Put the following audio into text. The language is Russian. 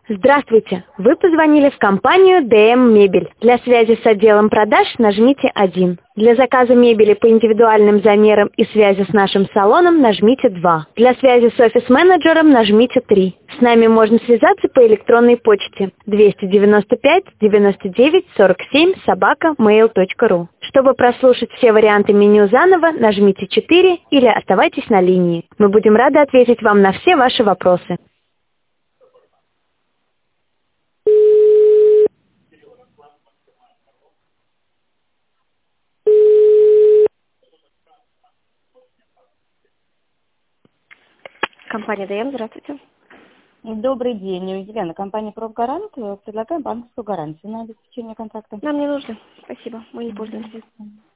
Здравствуйте! Вы позвонили в компанию ДМ Мебель. Для связи с отделом продаж нажмите 1. Для заказа мебели по индивидуальным замерам и связи с нашим салоном нажмите 2. Для связи с офис-менеджером нажмите 3. С нами можно связаться по электронной почте 295 99 47 @mail.ru. Чтобы прослушать все варианты меню заново, нажмите 4 или оставайтесь на линии. Мы будем рады ответить вам на все ваши вопросы. Компания ДМ, здравствуйте. Добрый день, Елена. Компания «Профгарант» предлагает банковскую гарантию на обеспечение контракта. Нам не нужно. Спасибо. Мы не пользуемся.